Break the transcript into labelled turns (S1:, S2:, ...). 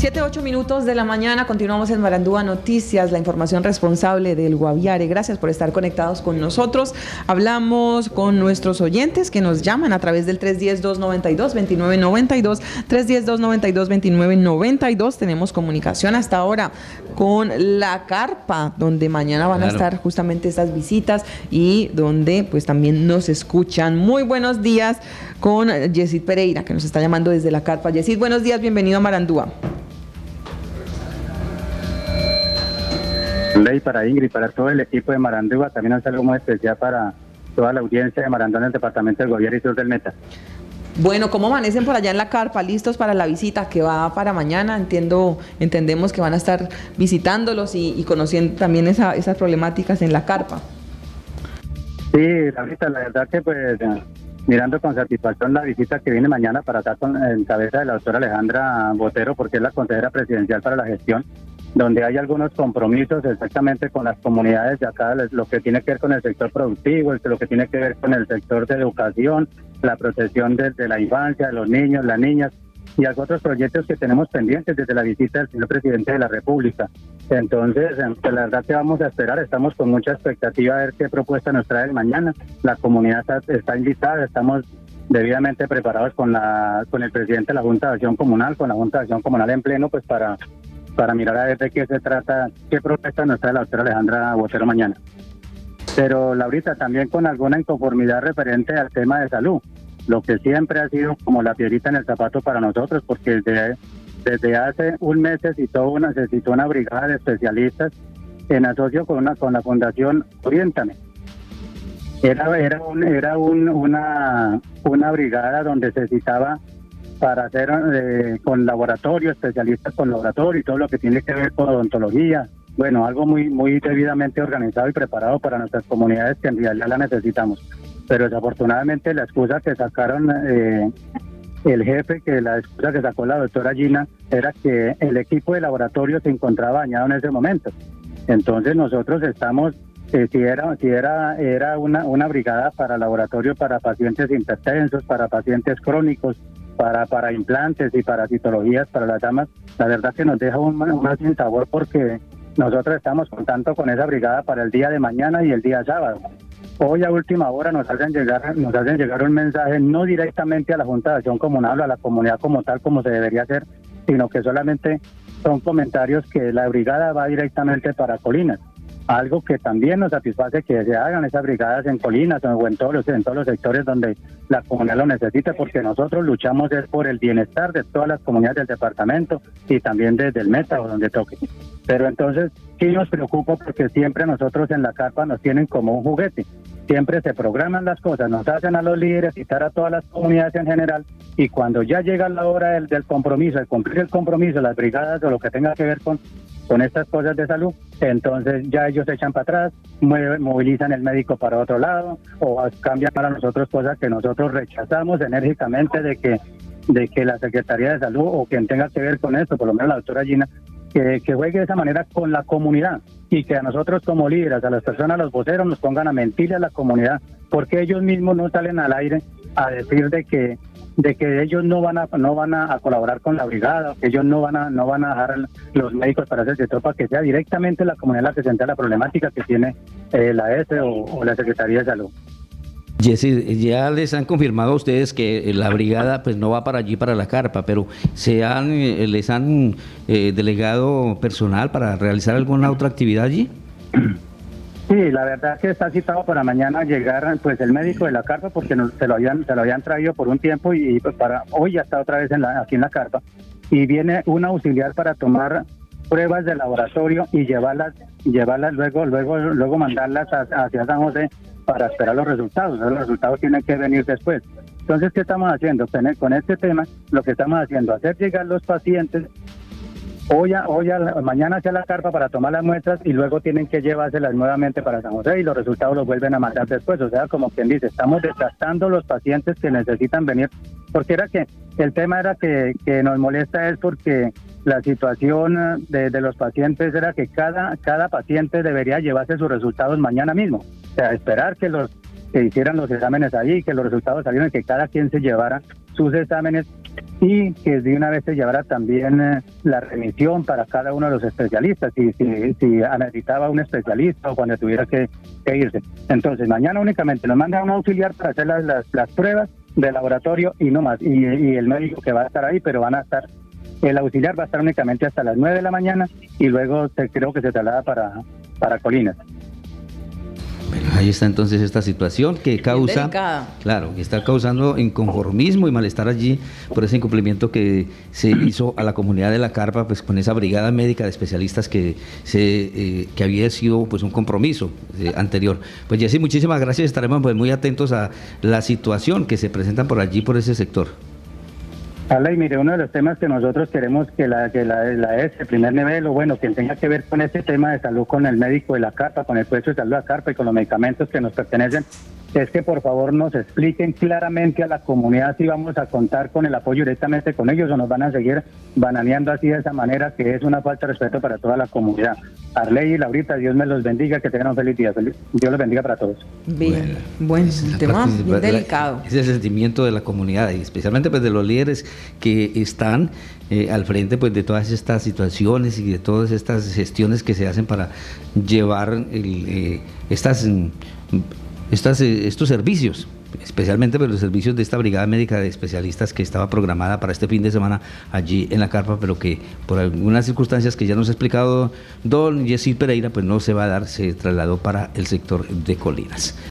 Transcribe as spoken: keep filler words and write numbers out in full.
S1: siete, ocho minutos de la mañana, continuamos en Marandúa Noticias, la información responsable del Guaviare. Gracias por estar conectados con nosotros. Hablamos con nuestros oyentes que nos llaman a través del tres uno cero, dos nueve dos, dos nueve nueve dos, tres uno cero, dos nueve dos, dos nueve nueve dos. Tenemos comunicación hasta ahora con la carpa, donde mañana van claro. a estar justamente estas visitas y donde pues también nos escuchan. Muy buenos días con Yesid Pereira, que nos está llamando desde la carpa. Yesid, buenos días, bienvenido a Marandúa.
S2: Ley para Ingrid, para todo el equipo de Marandúa, también un saludo muy especial para toda la audiencia de Marandúa en el departamento del Guaviare y sur del Meta.
S1: Bueno, ¿cómo amanecen por allá en la carpa? ¿Listos para la visita que va para mañana? Entiendo, entendemos que van a estar visitándolos y, y conociendo también esa, esas problemáticas en la carpa.
S2: Sí, ahorita la verdad que pues mirando con satisfacción la visita que viene mañana para estar con, en cabeza de la doctora Alejandra Botero, porque es la consejera presidencial para la gestión, donde hay algunos compromisos exactamente con las comunidades de acá, lo que tiene que ver con el sector productivo, lo que tiene que ver con el sector de educación, la protección de, de la infancia, de los niños, las niñas, y otros proyectos que tenemos pendientes desde la visita del señor presidente de la República. Entonces, pues la verdad que vamos a esperar, estamos con mucha expectativa a ver qué propuesta nos trae mañana. La comunidad está, está invitada, estamos debidamente preparados con la con el presidente de la Junta de Acción Comunal, con la Junta de Acción Comunal en pleno, pues para para mirar a ver de qué se trata, qué propuesta nos trae la doctora Alejandra Botero mañana. Pero Laurita, también con alguna inconformidad referente al tema de salud, lo que siempre ha sido como la piedrita en el zapato para nosotros, porque desde, desde hace un mes necesitó una, necesitó una brigada de especialistas en asocio con una con la Fundación Oriéntame. Era, era, un, era un, una, una brigada donde se necesitaba para hacer eh, con laboratorio, especialistas con laboratorio y todo lo que tiene que ver con odontología. Bueno, algo muy muy debidamente organizado y preparado para nuestras comunidades que en realidad la necesitamos. Pero desafortunadamente la excusa que sacaron eh, el jefe, que la excusa que sacó la doctora Gina, era que el equipo de laboratorio se encontraba dañado en ese momento. Entonces nosotros estamos, eh, si era si era era una, una brigada para laboratorio para pacientes hipertensos, para pacientes crónicos, para para implantes y para citologías para las damas, la verdad que nos deja un, un sin sabor porque nosotros estamos contando con esa brigada para el día de mañana y el día sábado. Hoy a última hora nos hacen llegar nos hacen llegar un mensaje no directamente a la Junta de Acción Comunal o a la comunidad como tal como se debería hacer, sino que solamente son comentarios que la brigada va directamente para Colinas. Algo que también nos satisface que se hagan esas brigadas en Colinas o en todos los, en todos los sectores donde la comunidad lo necesita, porque nosotros luchamos es por el bienestar de todas las comunidades del departamento y también desde el Meta o donde toque. Pero entonces sí nos preocupa porque siempre nosotros en la carpa nos tienen como un juguete. Siempre se programan las cosas, nos hacen a los líderes, citar a todas las comunidades en general, y cuando ya llega la hora del, del compromiso, de cumplir el compromiso, las brigadas o lo que tenga que ver con, con estas cosas de salud, entonces ya ellos se echan para atrás, movilizan el médico para otro lado, o cambian para nosotros cosas que nosotros rechazamos enérgicamente de que, de que la Secretaría de Salud o quien tenga que ver con esto, por lo menos la doctora Gina, Que, que juegue de esa manera con la comunidad y que a nosotros como líderes, a las personas, a los voceros, nos pongan a mentirle a la comunidad, porque ellos mismos no salen al aire a decir de que de que ellos no van a no van a, a colaborar con la brigada, que ellos no van a no van a dejar los médicos para ese sector, para que sea directamente la comunidad la que se entera la problemática que tiene eh, la E S o, o la Secretaría de Salud.
S3: Yesid, ya les han confirmado a ustedes que la brigada pues no va para allí, para la carpa, pero se han eh, les han eh, delegado personal para realizar alguna otra actividad allí.
S2: Sí, la verdad que está citado para mañana llegar pues el médico de la carpa, porque nos, se lo habían se lo habían traído por un tiempo y, y pues para hoy ya está otra vez en la, aquí en la carpa, y viene un auxiliar para tomar pruebas de laboratorio y llevarlas llevarlas luego luego luego mandarlas hacia San José para esperar los resultados. Los resultados tienen que venir después. Entonces, ¿qué estamos haciendo? Con este tema, lo que estamos haciendo, hacer llegar los pacientes hoy, a, hoy a la, mañana hacia la carpa para tomar las muestras y luego tienen que llevárselas nuevamente para San José y los resultados los vuelven a mandar después. O sea, como quien dice, estamos desgastando los pacientes que necesitan venir, porque era que el tema era que, que nos molesta es porque la situación de, de los pacientes era que cada, cada paciente debería llevarse sus resultados mañana mismo. O sea, esperar que los que hicieran los exámenes allí, que los resultados salieran, que cada quien se llevara sus exámenes y que de una vez se llevara también eh, la remisión para cada uno de los especialistas, si, si, si necesitaba un especialista o cuando tuviera que, que irse. Entonces, mañana únicamente nos manda un auxiliar para hacer las, las, las pruebas de laboratorio y no más, y, y el médico que va a estar ahí, pero van a estar, el auxiliar va a estar únicamente hasta las nueve de la mañana y luego se, creo que se traslada para, para Colinas.
S3: Bueno, ahí está entonces esta situación que causa, claro, que está causando inconformismo y malestar allí por ese incumplimiento que se hizo a la comunidad de la Carpa, pues con esa brigada médica de especialistas que se eh, que había sido pues un compromiso eh, anterior. Pues Jessy, muchísimas gracias, estaremos pues muy atentos a la situación que se presenta por allí, por ese sector.
S2: Y mire, uno de los temas que nosotros queremos que la que la, la es el primer nivel, o bueno, que tenga que ver con este tema de salud, con el médico de la Carpa, con el puesto de salud de la Carpa y con los medicamentos que nos pertenecen, es que por favor nos expliquen claramente a la comunidad si vamos a contar con el apoyo directamente con ellos o nos van a seguir bananeando así de esa manera, que es una falta de respeto para toda la comunidad. Arley y Laurita, Dios me los bendiga, que tengan un feliz día. Feliz, Dios los bendiga para todos.
S1: Bien, bueno, un tema bien delicado.
S3: Es el sentimiento de la comunidad y especialmente pues de los líderes que están eh, al frente pues de todas estas situaciones y de todas estas gestiones que se hacen para llevar el, eh, estas... Estas, estos servicios, especialmente pues, los servicios de esta brigada médica de especialistas que estaba programada para este fin de semana allí en la Carpa, pero que por algunas circunstancias que ya nos ha explicado don Jessy Pereira, pues no se va a dar, se trasladó para el sector de Colinas.